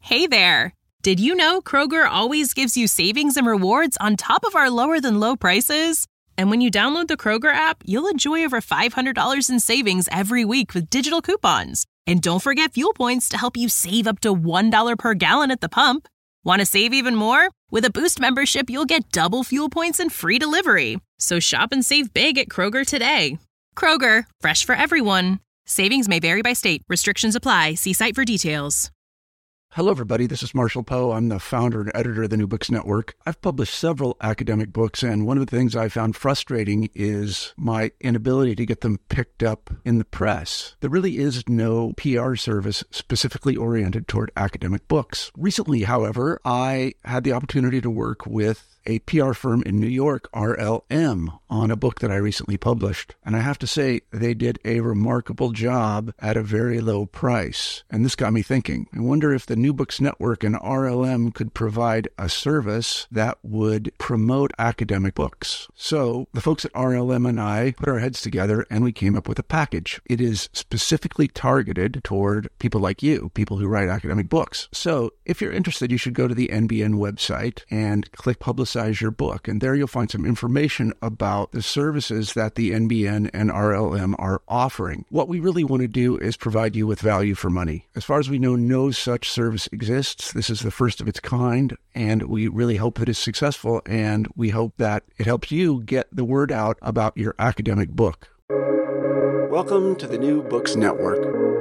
Hey there! Did you know Kroger always gives you savings and rewards on top of our lower-than-low prices? And when you download the Kroger app, you'll enjoy over $500 in savings every week with digital coupons. And don't forget fuel points to help you save up to $1 per gallon at the pump. Want to save even more? With a Boost membership, you'll get double fuel points and free delivery. So shop and save big at Kroger today. Kroger, fresh for everyone. Savings may vary by state. Restrictions apply. See site for details. Hello, everybody. This is Marshall Poe. I'm the founder and editor of the New Books Network. I've published several academic books, and one of the things I found frustrating is my inability to get them picked up in the press. There really is no PR service specifically oriented toward academic books. Recently, however, I had the opportunity to work with a PR firm in New York, RLM, on a book that I recently published. And I have to say, they did a remarkable job at a very low price. And this got me thinking. I wonder if the New Books Network and RLM could provide a service that would promote academic books. So the folks at RLM and I put our heads together and we came up with a package. It is specifically targeted toward people like you, people who write academic books. So if you're interested, you should go to the NBN website and click Publicize Your Book. And there you'll find some information about the services that the NBN and RLM are offering. What we really want to do is provide you with value for money. As far as we know, no such service exists. This is the first of its kind, and we really hope that it's successful, and we hope that it helps you get the word out about your academic book. Welcome to the New Books Network.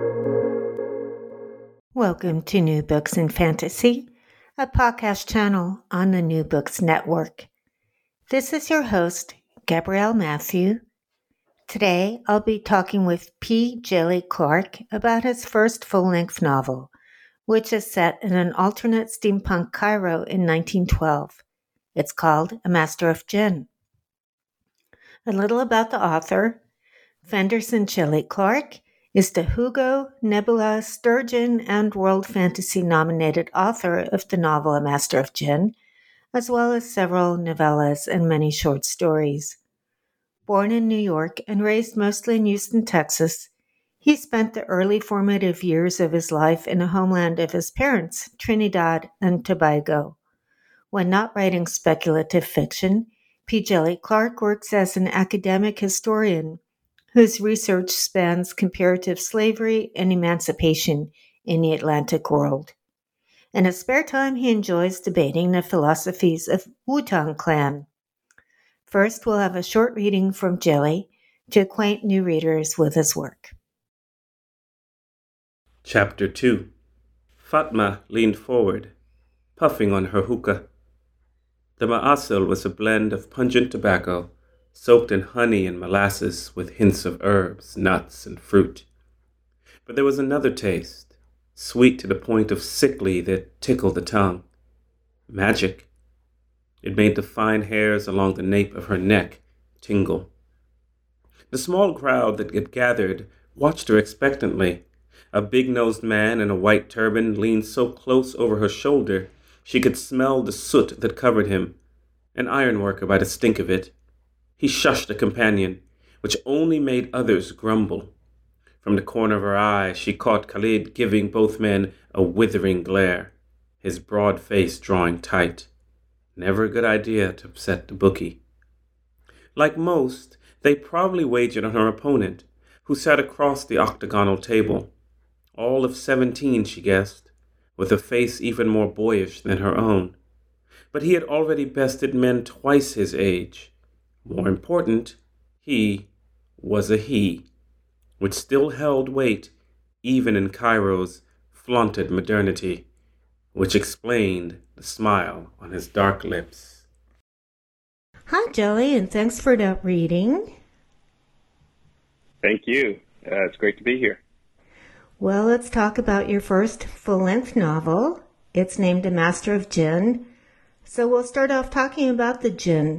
Welcome to New Books in Fantasy, a podcast channel on the New Books Network. This is your host, Gabrielle Matthew. Today, I'll be talking with P. Djèlí Clark about his first full-length novel, which is set in an alternate steampunk Cairo in 1912. It's called A Master of Djinn. A little about the author. Fenderson Djèlí Clark is the Hugo, Nebula, Sturgeon, and World Fantasy nominated author of the novel A Master of Djinn, as well as several novellas and many short stories. Born in New York and raised mostly in Houston, Texas, he spent the early formative years of his life in the homeland of his parents, Trinidad and Tobago. When not writing speculative fiction, P. Djèlí Clark works as an academic historian whose research spans comparative slavery and emancipation in the Atlantic world. In his spare time, he enjoys debating the philosophies of Wu-Tang Clan. First, we'll have a short reading from Djèlí to acquaint new readers with his work. Chapter 2. Fatma leaned forward, puffing on her hookah. The ma'asal was a blend of pungent tobacco, soaked in honey and molasses with hints of herbs, nuts, and fruit. But there was another taste, sweet to the point of sickly that tickled the tongue. Magic. It made the fine hairs along the nape of her neck tingle. The small crowd that had gathered watched her expectantly. A big-nosed man in a white turban leaned so close over her shoulder she could smell the soot that covered him, an ironworker by the stink of it. He shushed a companion, which only made others grumble. From the corner of her eye, she caught Khalid giving both men a withering glare, his broad face drawing tight. Never a good idea to upset the bookie. Like most, they probably wagered on her opponent, who sat across the octagonal table. All of 17, she guessed, with a face even more boyish than her own. But he had already bested men twice his age. More important, he was a he, which still held weight even in Cairo's flaunted modernity, which explained the smile on his dark lips. Hi, Djèlí, and thanks for that reading. Thank you. It's great to be here. Well, let's talk about your first full-length novel. It's named A Master of Djinn. So we'll start off talking about the Jinn.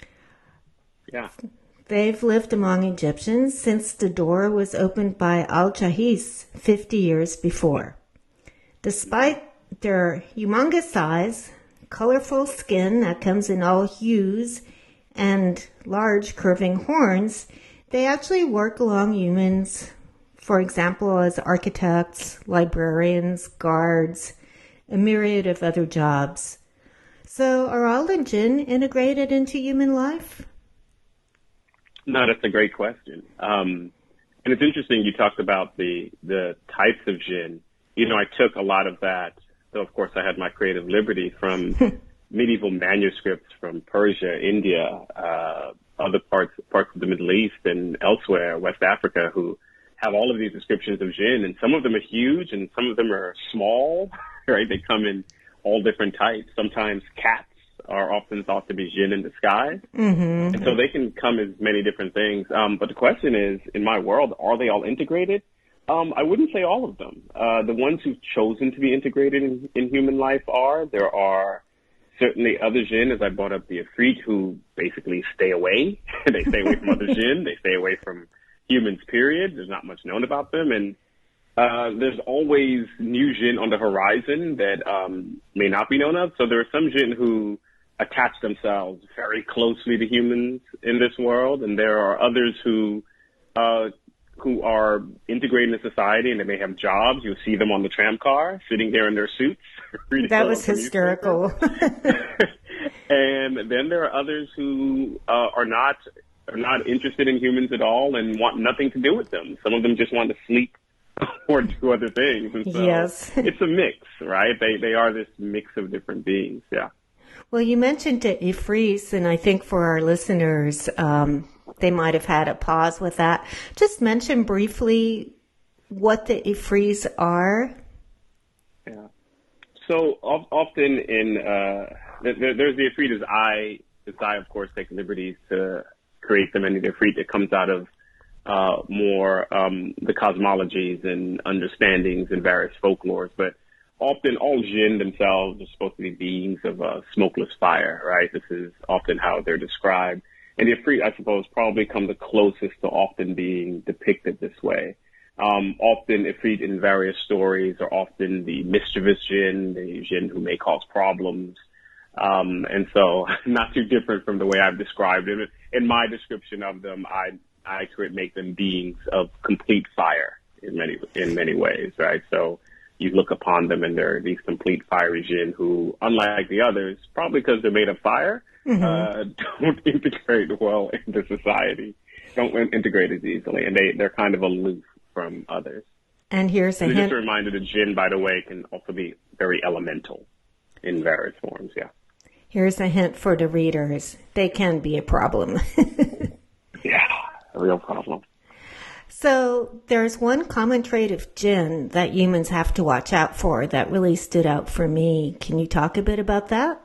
Yeah. They've lived among Egyptians since the door was opened by Al-Jahis 50 years before. Despite their humongous size, colorful skin that comes in all hues, and large curving horns, they actually work along humans, for example, as architects, librarians, guards, a myriad of other jobs. So are all the jinn integrated into human life? No, that's a great question. And it's interesting you talked about the types of jinn. I took a lot of that. So, of course, I had my creative liberty from medieval manuscripts from Persia, India, other parts of the Middle East and elsewhere, West Africa, who have all of these descriptions of jinn. And some of them are huge and some of them are small, right? They come in all different types. Sometimes cats are often thought to be jinn in disguise. Mm-hmm. And so they can come as many different things. But the question is, in my world, are they all integrated? I wouldn't say all of them. The ones who've chosen to be integrated in human life are. There are certainly other jinn, as I brought up the Ifrit, who basically stay away. They stay away from other jinn. They stay away from humans, period. There's not much known about them. And there's always new jinn on the horizon that may not be known of. So there are some jinn who attach themselves very closely to humans in this world, and there are others who are integrated in society, and they may have jobs. You'll see them on the tram car, sitting there in their suits. That was hysterical. And then there are others who are not interested in humans at all and want nothing to do with them. Some of them just want to sleep or do other things. And so yes. It's a mix, right? They are this mix of different beings, yeah. Well, you mentioned the Ifrits, and I think for our listeners, they might have had a pause with that. Just mention briefly what the Ifrits are. Yeah. So often there's the Ifrit as I, of course, take liberties to create them, and the Ifrit that comes out of more the cosmologies and understandings and various folklores. But often all jinn themselves are supposed to be beings of smokeless fire, right? This is often how they're described. And the Ifrit, I suppose, probably come the closest to often being depicted this way. Often Ifrit in various stories are often the mischievous jinn, the jinn who may cause problems. And so not too different from the way I've described it. In my description of them, I could make them beings of complete fire in many ways, right? So you look upon them and they're these complete fiery jinn who, unlike the others, probably because they're made of fire, don't integrate well into society, don't integrate as easily, and they're kind of aloof from others. And here's a hint. Just a reminder that jinn, by the way, can also be very elemental in various forms, yeah. Here's a hint for the readers. They can be a problem. Yeah, a real problem. So there's one common trait of jinn that humans have to watch out for that really stood out for me. Can you talk a bit about that?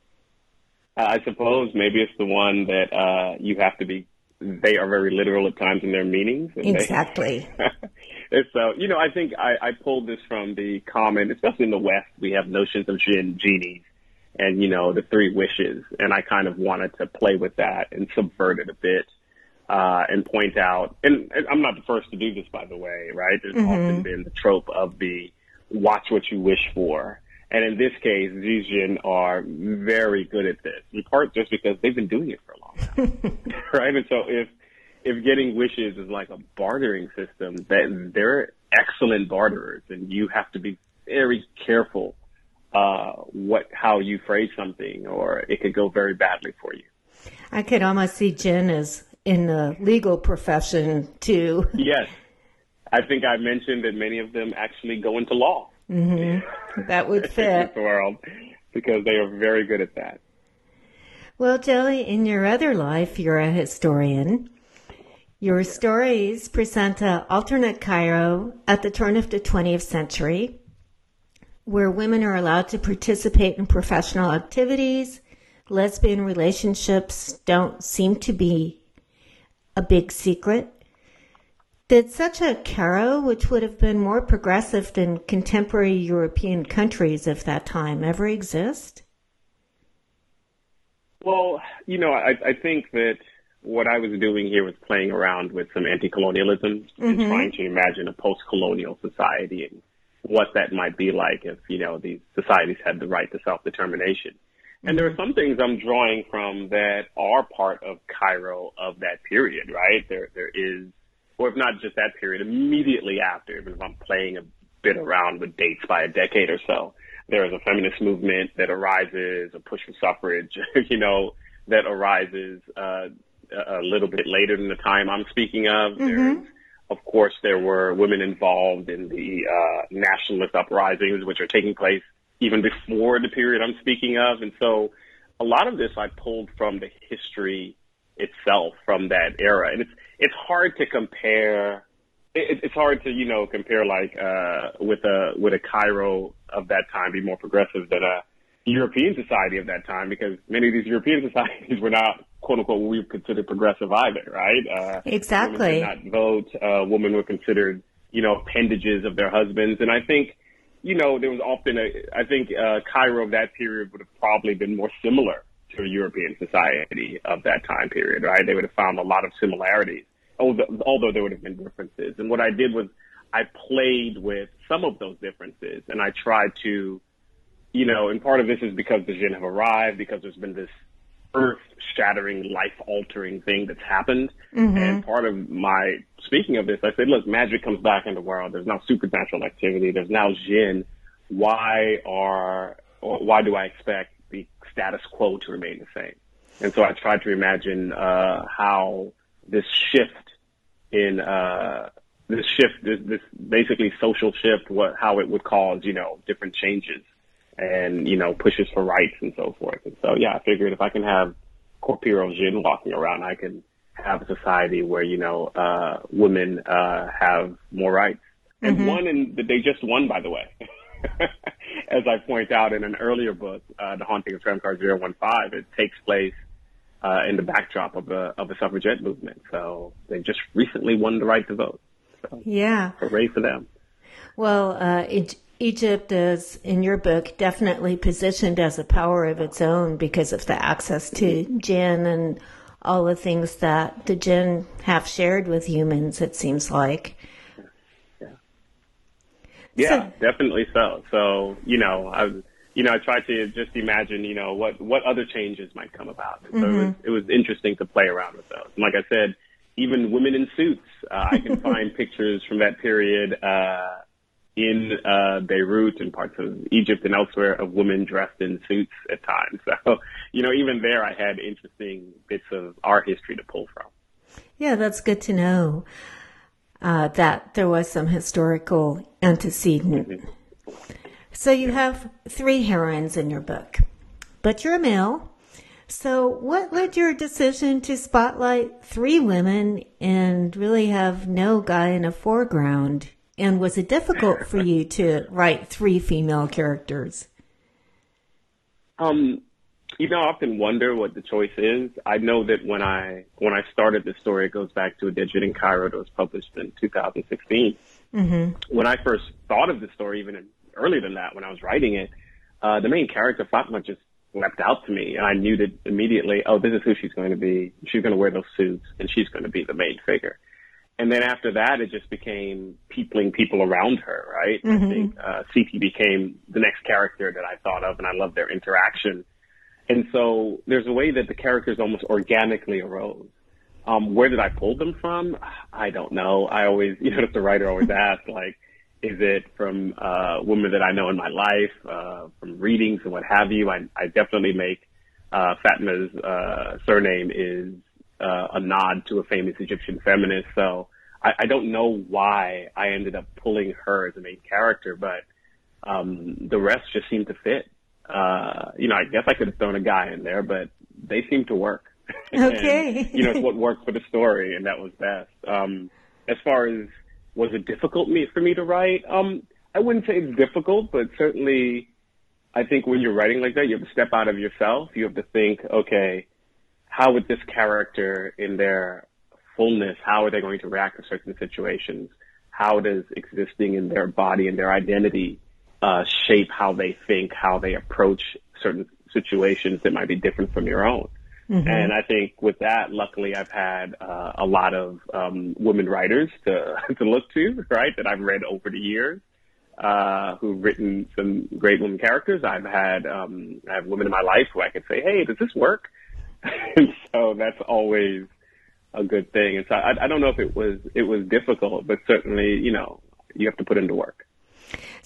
I suppose maybe it's the one that you have to be, they are very literal at times in their meanings. Exactly. So, I think I pulled this from the common, especially in the West, we have notions of jinn, genies, and, the three wishes. And I kind of wanted to play with that and subvert it a bit. And point out, and I'm not the first to do this, by the way, right? There's often been the trope of the watch what you wish for. And in this case, these jinn are very good at this, in part just because they've been doing it for a long time, right? And so if getting wishes is like a bartering system, that they're excellent barterers, and you have to be very careful how you phrase something, or it could go very badly for you. I could almost see jinn as in the legal profession, too. Yes. I think I mentioned that many of them actually go into law. Mm-hmm. That would fit. The world, because they are very good at that. Well, Jelly, in your other life, you're a historian. Your stories present an alternate Cairo at the turn of the 20th century, where women are allowed to participate in professional activities. Lesbian relationships don't seem to be a big secret. Did such a Cairo, which would have been more progressive than contemporary European countries of that time, ever exist? Well, I think that what I was doing here was playing around with some anti-colonialism and trying to imagine a post-colonial society and what that might be like if, these societies had the right to self-determination. And there are some things I'm drawing from that are part of Cairo of that period, right? There is, or if not just that period, immediately after, even if I'm playing a bit around with dates by a decade or so, there is a feminist movement that arises, a push for suffrage, that arises a little bit later than the time I'm speaking of. Mm-hmm. Of course, there were women involved in the nationalist uprisings, which are taking place even before the period I'm speaking of. And so a lot of this I pulled from the history itself from that era. And it's hard to compare. It's hard to, compare like with a Cairo of that time, be more progressive than a European society of that time, because many of these European societies were not, quote unquote, what we would consider progressive either, right? Exactly. Women did not vote. Women were considered, appendages of their husbands. And I think, there was often Cairo of that period would have probably been more similar to a European society of that time period, right? They would have found a lot of similarities, although there would have been differences. And what I did was I played with some of those differences, and I tried to, and part of this is because the Jinn have arrived, because there's been this earth-shattering, life-altering thing that's happened. Mm-hmm. And part of my speaking of this, I said, look, magic comes back in the world. There's now supernatural activity. There's now Jinn. Why do I expect the status quo to remain the same? And so I tried to imagine how this shift in this basically social shift, how it would cause, different changes and, pushes for rights and so forth. And so, I figured if I can have Corporeal Jinn walking around, I can have a society where, women have more rights. And mm-hmm. They just won, by the way. As I point out in an earlier book, The Haunting of Tramcar 015, it takes place in the backdrop of the suffragette movement. So they just recently won the right to vote. So, hooray for them. Well, Egypt is, in your book, definitely positioned as a power of its own because of the access to jinn and all the things that the jinn have shared with humans, it seems like. Yeah, definitely so. So, I tried to just imagine, what other changes might come about. And so mm-hmm. it was interesting to play around with those. And like I said, even women in suits, I can find pictures from that period in Beirut and parts of Egypt and elsewhere of women dressed in suits at times. So, even there I had interesting bits of our history to pull from. Yeah, that's good to know that there was some historical antecedent. Mm-hmm. So you have 3 heroines in your book, but you're a male. So what led your decision to spotlight 3 women and really have no guy in the foreground? And was it difficult for you to write 3 female characters? I often wonder what the choice is. I know that when I started this story, it goes back to a digit in Cairo that was published in 2016. Mm-hmm. When I first thought of the story, even earlier than that, when I was writing it, the main character, Fatma, just leapt out to me. And I knew that immediately, this is who she's going to be. She's going to wear those suits, and she's going to be the main figure. And then after that, it just became people around her, right? Mm-hmm. I think CT became the next character that I thought of, and I loved their interaction. And so there's a way that the characters almost organically arose. Where did I pull them from? I don't know. I always, the writer always asks, like, is it from women that I know in my life, from readings and what have you? I definitely make Fatma's surname is a nod to a famous Egyptian feminist. So I don't know why I ended up pulling her as the main character, but the rest just seemed to fit. I guess I could have thrown a guy in there, but they seem to work. Okay. And, it's what worked for the story, and that was best. As far as was it difficult for me to write? I wouldn't say it's difficult, but certainly I think when you're writing like that, you have to step out of yourself. You have to think, okay, how would this character in their fullness, how are they going to react to certain situations? How does existing in their body and their identity shape how they think, how they approach certain situations that might be different from your own? Mm-hmm. And I think with that, luckily, I've had a lot of women writers to look to, right, that I've read over the years, who've written some great women characters. I have women in my life who I can say, hey, does this work? And so that's always a good thing. And so I don't know if it was difficult, but certainly, you have to put into work.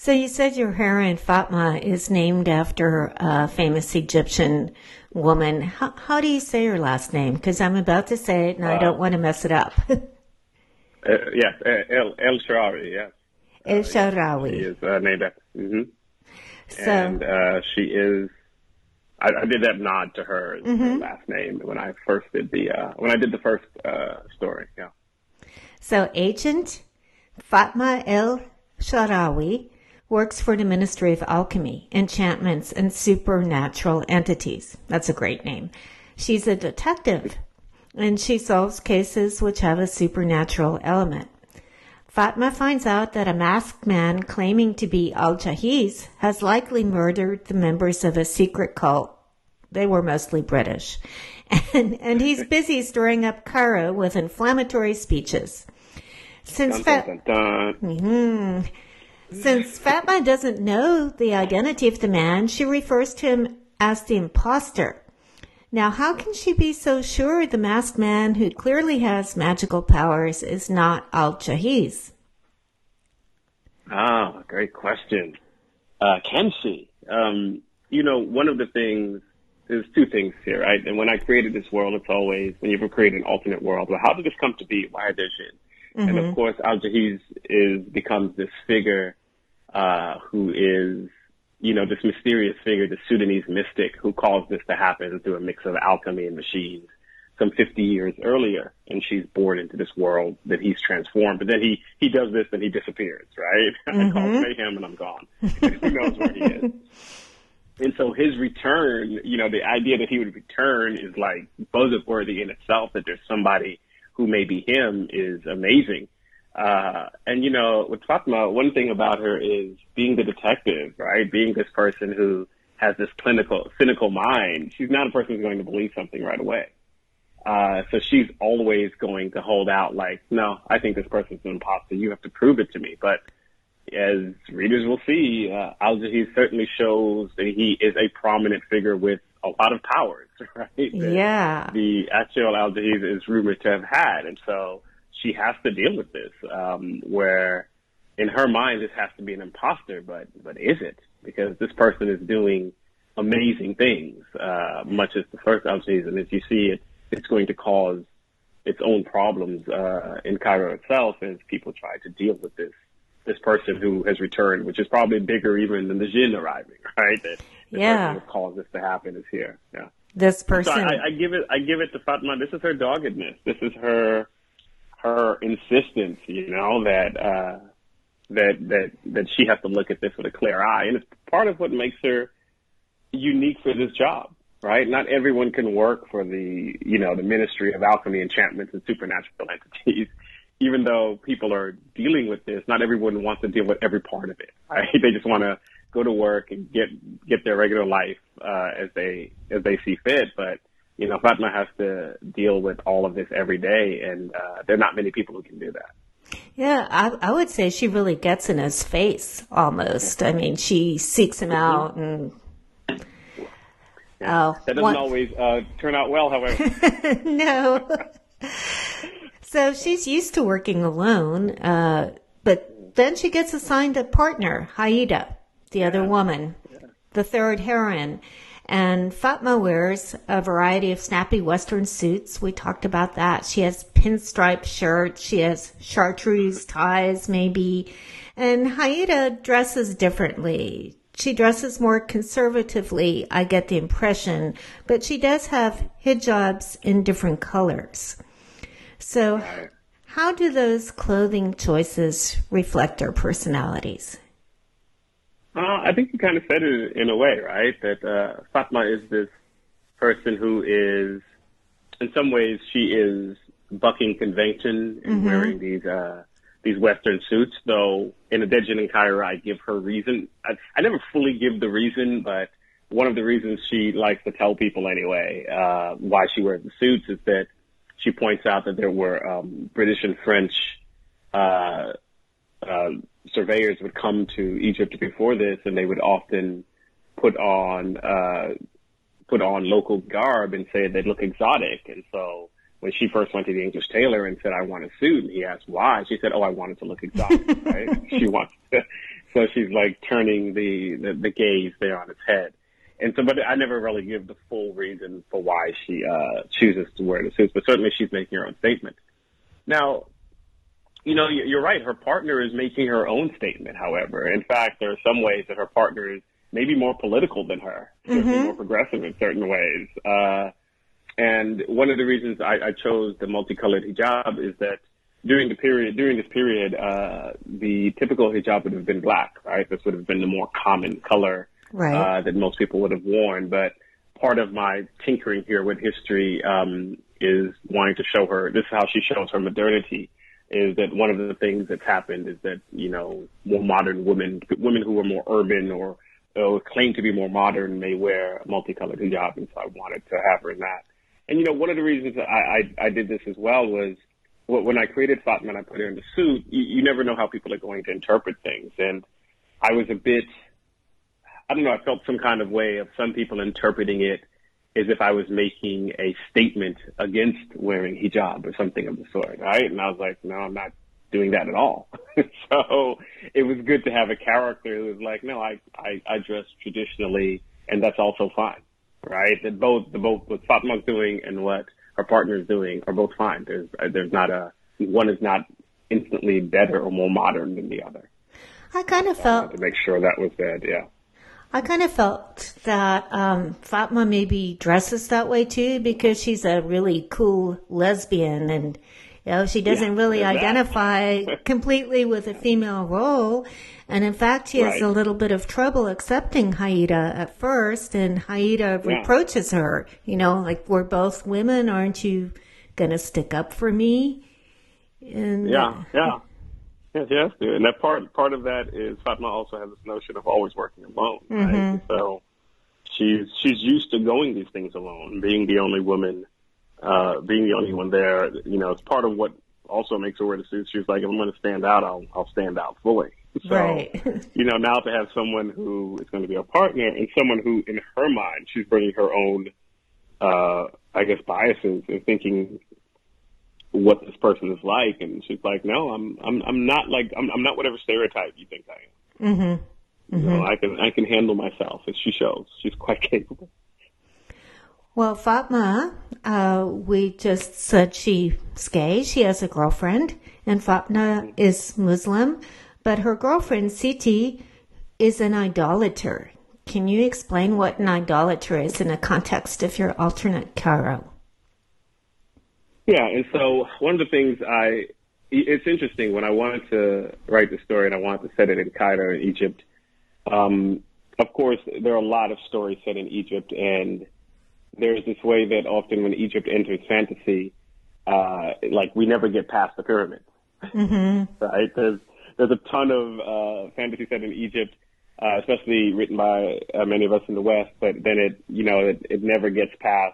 So you said your heroine, Fatma, is named after a famous Egyptian woman. How do you say her last name? Because I'm about to say it, and I don't want to mess it up. Yes, El Shaarawy, yes. El Shaarawy. She is named after. Mm-hmm. So, and she is. I did that nod to her, her last name when I first did the first story. Yeah. So Agent Fatma El Shaarawy works for the Ministry of Alchemy, Enchantments, and Supernatural Entities. That's a great name. She's a detective, and she solves cases which have a supernatural element. Fatma finds out that a masked man claiming to be Al-Jahiz has likely murdered the members of a secret cult. They were mostly British. And he's busy stirring up Cairo with inflammatory speeches. Since Fatma doesn't know the identity of the man, she refers to him as the imposter. Now, how can she be so sure the masked man, who clearly has magical powers, is not Al-Jahiz? Ah, great question. Can she? One of the things, there's two things here, right? And when I created this world, it's always, when you ever create an alternate world, well, how did this come to be? Why are there jinn? And of course, Al-Jahiz becomes this figure who is, this mysterious figure, the Sudanese mystic who caused this to happen through a mix of alchemy and machines some 50 years earlier. And she's born into this world that he's transformed. But then he does this and he disappears, right? I call mayhem and I'm gone. Who knows where he is? And so his return, the idea that he would return is like buzzworthy in itself, that there's somebody who may be him is amazing. And with Fatma, one thing about her is being the detective, right? Being this person who has this cynical mind. She's not a person who's going to believe something right away. So she's always going to hold out like, no, I think this person's an imposter. You have to prove it to me. But as readers will see, Al-Jahiz certainly shows that he is a prominent figure with a lot of powers, right? Yeah. The actual Al-Jahiz is rumored to have had. And so she has to deal with this, where in her mind, this has to be an imposter, but is it? Because this person is doing amazing things, much as the first Al-Jahiz. And as you see, it's going to cause its own problems in Cairo itself as people try to deal with this person who has returned, which is probably bigger even than the jinn arriving, right? The person who caused this to happen is here. Yeah. This person. So I give it to Fatma. This is her doggedness. This is her insistence, that she has to look at this with a clear eye. And it's part of what makes her unique for this job, right? Not everyone can work for the Ministry of Alchemy, Enchantments, and Supernatural Entities. Even though people are dealing with this, not everyone wants to deal with every part of it, right? They just want to go to work and get their regular life as they see fit. But Fatma has to deal with all of this every day, and there are not many people who can do that. Yeah, I would say she really gets in his face almost. I mean, she seeks him out and. Yeah. That doesn't always turn out well, however. No. So she's used to working alone, but then she gets assigned a partner, Haida, the other woman, the third heroine. And Fatma wears a variety of snappy Western suits. We talked about that. She has pinstripe shirts. She has chartreuse ties, maybe. And Haida dresses differently. She dresses more conservatively, I get the impression, but she does have hijabs in different colors. So how do those clothing choices reflect her personalities? I think you kind of said it in a way, right? That Fatma is this person who is, in some ways, she is bucking convention and wearing these Western suits. Though in A Dead Jinn in Cairo, I give her reason. I never fully give the reason, but one of the reasons she likes to tell people anyway why she wears the suits is that she points out that there were British and French surveyors would come to Egypt before this, and they would often put on local garb and say they'd look exotic. And so when she first went to the English tailor and said, "I want a suit," and he asked why, she said, "Oh, I wanted to look exotic." Right? She wants to So she's like turning the gaze there on its head. And so, but I never really give the full reason for why she chooses to wear the suits, but certainly she's making her own statement. Now, you know, you're right. Her partner is making her own statement, however. In fact, there are some ways that her partner is maybe more political than her, more progressive in certain ways. And one of the reasons I chose the multicolored hijab is that during this period, the typical hijab would have been black, right? This would have been the more common color that most people would have worn. But part of my tinkering here with history is wanting to show her, this is how she shows her modernity, is that one of the things that's happened is that, you know, more modern women who are more urban or claim to be more modern may wear a multicolored hijab. And so I wanted to have her in that. And, you know, one of the reasons I did this as well was when I created Fatma and I put her in the suit, you never know how people are going to interpret things. And I was a bit, I don't know, I felt some kind of way of some people interpreting it as if I was making a statement against wearing hijab or something of the sort, right? And I was like, no, I'm not doing that at all. So it was good to have a character who was like, no, I dress traditionally, and that's also fine, right? That both what Fatma's doing and what her partner is doing are both fine. There's not one is not instantly better or more modern than the other. I kind of felt to make sure that was said, yeah. I kind of felt that Fatma maybe dresses that way too because she's a really cool lesbian, and you know she doesn't really identify completely with a female role, and in fact she has a little bit of trouble accepting Haida at first, and Haida reproaches her, you know, like, we're both women, aren't you gonna stick up for me? And Yes, she has to. And that part of that is Fatma also has this notion of always working alone, right? So she's used to going these things alone, being the only woman, being the only one there. You know, it's part of what also makes her wear the suit. She's like, if I'm going to stand out, I'll stand out fully. So, you know, now to have someone who is going to be a partner and someone who, in her mind, she's bringing her own, I guess, biases and thinking what this person is like, and she's like, no, I'm not like I'm not whatever stereotype you think I am. You know, I can handle myself, as she shows. She's quite capable. Well, Fatma, we just said she's gay. She has a girlfriend, and Fatma is Muslim, but her girlfriend Siti is an idolater. Can you explain what an idolater is in the context of your alternate Cairo? Yeah, and so one of the things it's interesting, when I wanted to write the story and I wanted to set it in Cairo in Egypt, of course, there are a lot of stories set in Egypt, and there's this way that often when Egypt enters fantasy, like we never get past the pyramids, right? There's a ton of fantasy set in Egypt, especially written by many of us in the West, but then it never gets past,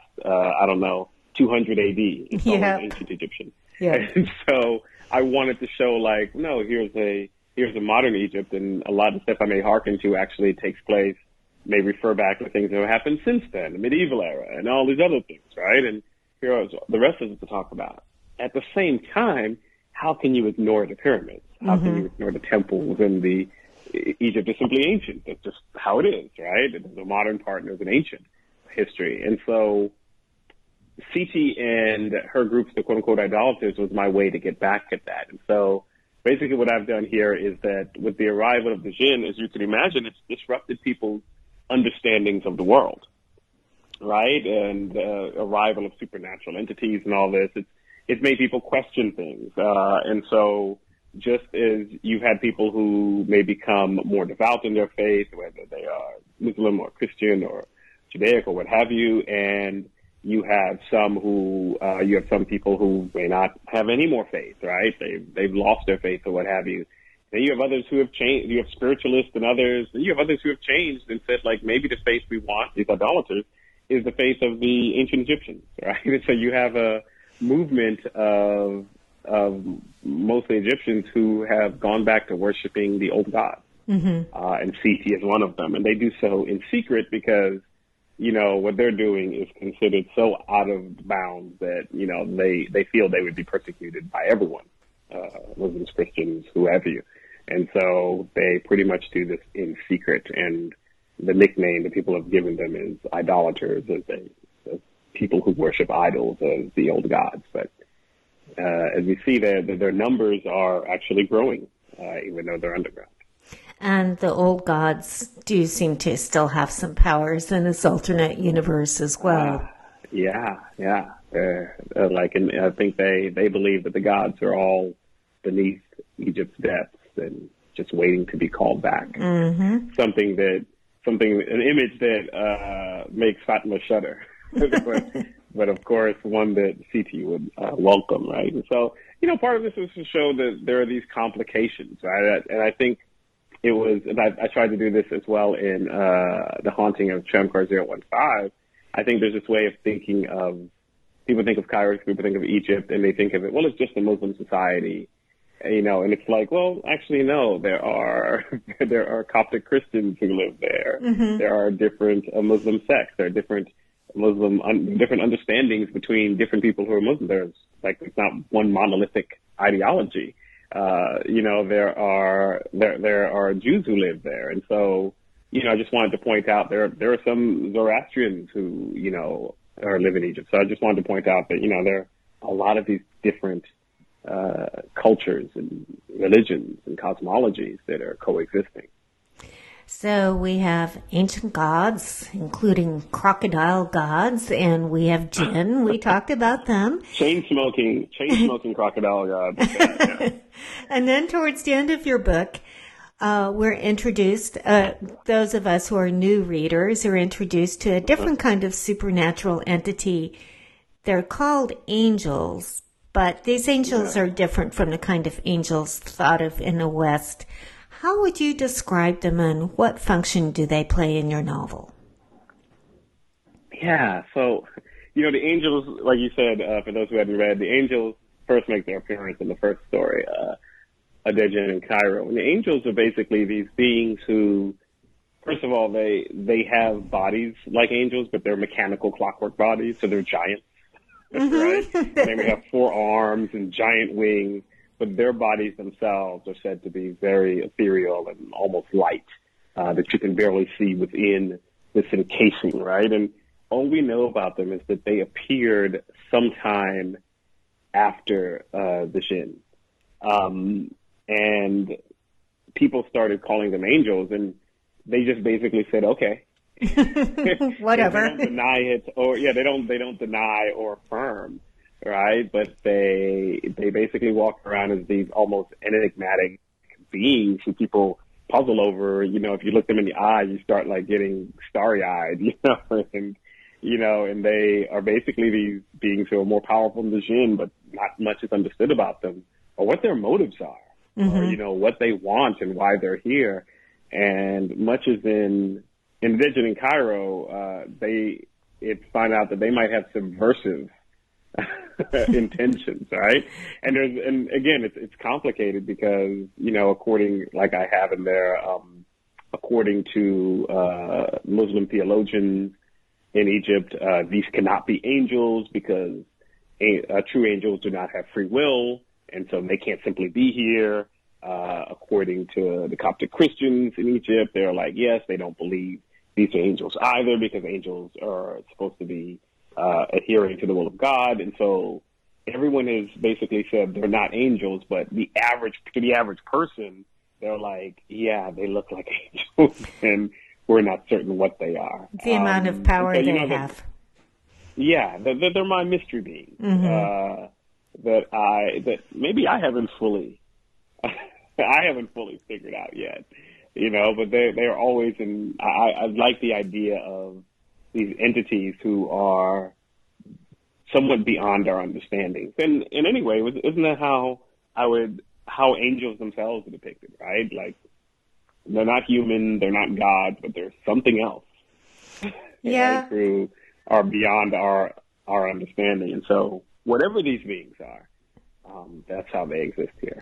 200 AD. It's all ancient Egyptian. And so I wanted to show, like, no, here's a modern Egypt, and a lot of stuff I may hearken to actually takes place, may refer back to things that have happened since then, the medieval era, and all these other things, right? And here is the rest of it to talk about. At the same time, how can you ignore the pyramids? How can you ignore the temples and the Egypt is simply ancient. That's just how it is, right? There's a modern part and there's an ancient history. And so Siti and her groups, the quote-unquote idolaters, was my way to get back at that. And so basically what I've done here is that with the arrival of the jinn, as you can imagine, it's disrupted people's understandings of the world, right? And arrival of supernatural entities and all this, it's made people question things. And so just as you've had people who may become more devout in their faith, whether they are Muslim or Christian or Judaic or what have you, and you have some people who may not have any more faith, right? They've lost their faith or what have you. Then you have others who have changed. You have spiritualists and others. And you have others who have changed and said, like, maybe the faith we want, these idolaters, is the faith of the ancient Egyptians, right? And so you have a movement of mostly Egyptians who have gone back to worshiping the old gods. And Siti is one of them. And they do so in secret because, you know, what they're doing is considered so out of bounds that, you know, they feel they would be persecuted by everyone, Muslims, Christians, whoever you. And so they pretty much do this in secret. And the nickname that people have given them is idolaters, as people who worship idols as the old gods. But as we see there, their numbers are actually growing, even though they're underground. And the old gods do seem to still have some powers in this alternate universe as well. Yeah. And I think they believe that the gods are all beneath Egypt's depths and just waiting to be called back. Mm-hmm. An image that makes Fatma shudder, but of course one that Siti would welcome, right? And so, part of this is to show that there are these complications, right? And I think it was, and I tried to do this as well in The Haunting of Tramcar 015. I think there's this way of thinking of, people think of Cairo, people think of Egypt, and they think of it, well, it's just a Muslim society, and it's like, well, actually, no, there are Coptic Christians who live there. Mm-hmm. There are different Muslim sects. There are different different understandings between different people who are Muslim. It's not one monolithic ideology. There are Jews who live there. And so, I just wanted to point out there are some Zoroastrians who, live in Egypt. So I just wanted to point out that, there are a lot of these different cultures and religions and cosmologies that are coexisting. So we have ancient gods, including crocodile gods, and we have jinn. We talked about them. Chain smoking crocodile gods. Yeah. And then towards the end of your book, we're introduced, those of us who are new readers are introduced to a different kind of supernatural entity. They're called angels, but these angels are different from the kind of angels thought of in the West. How would you describe them, and what function do they play in your novel? Yeah, so, the angels, like you said, for those who hadn't read, the angels first make their appearance in the first story, Adegin and Cairo. And the angels are basically these beings who, first of all, they have bodies like angels, but they're mechanical clockwork bodies, so they're giants, right? They may have 4 arms and giant wings, but their bodies themselves are said to be very ethereal and almost light, that you can barely see within this encasing, right? And all we know about them is that they appeared sometime after the Jinn. And people started calling them angels, and they just basically said, okay. Whatever. They don't deny it, they don't deny or affirm. Right, but they basically walk around as these almost enigmatic beings who people puzzle over. If you look them in the eye, you start getting starry-eyed. And they are basically these beings who are more powerful than the Jinn, but not much is understood about them or what their motives are, mm-hmm. or what they want and why they're here. And much as in Adegin and Cairo, it's found out that they might have subversive intentions, right? And again, it's complicated because, according, like I have in there, according to Muslim theologians in Egypt, these cannot be angels because true angels do not have free will, and so they can't simply be here. According to the Coptic Christians in Egypt, they're like, yes, they don't believe these are angels either because angels are supposed to be adhering to the will of God. And so everyone has basically said they're not angels, but to the average person, they're like, yeah, they look like angels, and we're not certain what they are. The amount of power so, they have. They're my mystery beings, mm-hmm. That maybe I haven't fully figured out yet, but they're always I like the idea of these entities who are somewhat beyond our understanding. And in any way, isn't that how angels themselves are depicted, right? Like, they're not human, they're not gods, but they're something else. Yeah. Right? Who are beyond our understanding. And so whatever these beings are, that's how they exist here.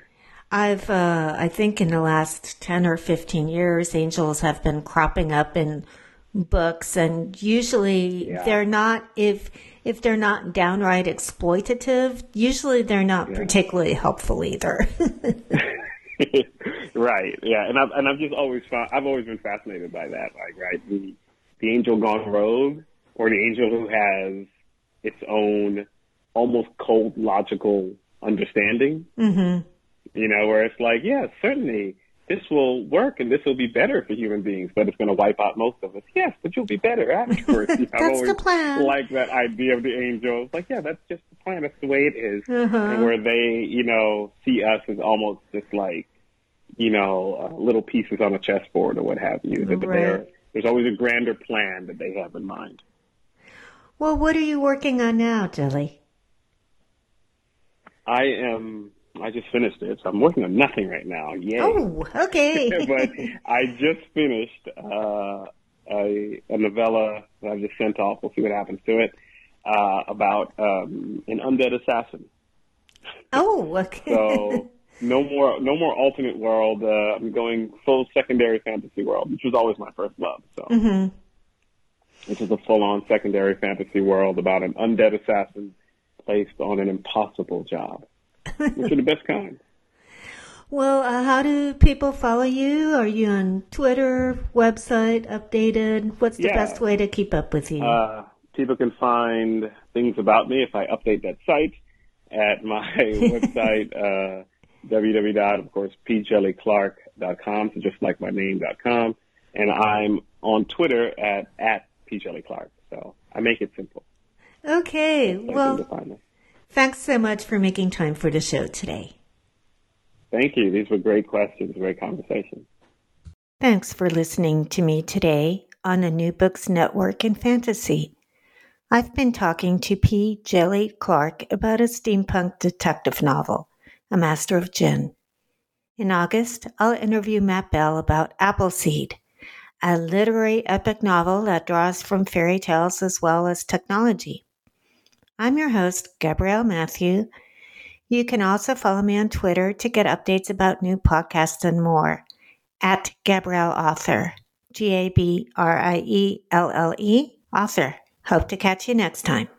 I think in the last 10 or 15 years, angels have been cropping up in books, and usually they're not, if they're not downright exploitative, usually they're not particularly helpful either. Right. Yeah. And I've just always been fascinated by that. Like, right, the angel gone rogue, or the angel who has its own almost cold logical understanding. Mm-hmm. You know, where it's like, yeah, certainly this will work and this will be better for human beings, but it's going to wipe out most of us. Yes, but you'll be better afterwards. You know, That's the plan. Like that idea of the angel. It's like, yeah, that's just the plan. That's the way it is. Uh-huh. And where they, you know, see us as almost just like, you know, little pieces on a chessboard or what have you. But Right. there's always a grander plan that they have in mind. Well, what are you working on now, Jelly? I just finished it, so I'm working on nothing right now. Yay. Oh, okay. But I just finished a novella that I've just sent off. We'll see what happens to it, about an undead assassin. Oh, okay. So no more alternate world. I'm going full secondary fantasy world, which was always my first love. So Mm-hmm. this is a full-on secondary fantasy world about an undead assassin placed on an impossible job, which are the best kind. Well, how do people follow you? Are you on Twitter, website, updated? What's the best way to keep up with you? People can find things about me if I update that site at my website, www.pjellyclark.com, so just like my name.com. And I'm on Twitter at pjellyclark. So I make it simple. Okay. So Well, thanks so much for making time for the show today. Thank you. These were great questions, great conversation. Thanks for listening to me today on the New Books Network in Fantasy. I've been talking to P. Djeli Clark about a steampunk detective novel, A Master of Djinn. In August, I'll interview Matt Bell about Appleseed, a literary epic novel that draws from fairy tales as well as technology. I'm your host, Gabrielle Matthew. You can also follow me on Twitter to get updates about new podcasts and more at Gabrielle Author, Gabrielle author. Hope to catch you next time.